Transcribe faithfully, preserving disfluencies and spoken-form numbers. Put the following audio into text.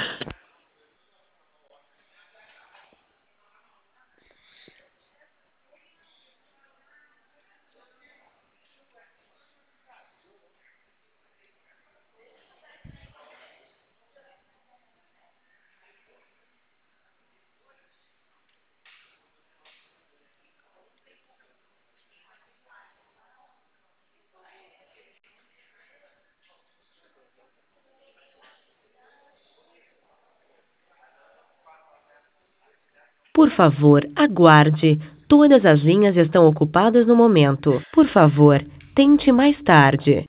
Por favor, aguarde. Todas as linhas estão ocupadas no momento. Por favor, tente mais tarde.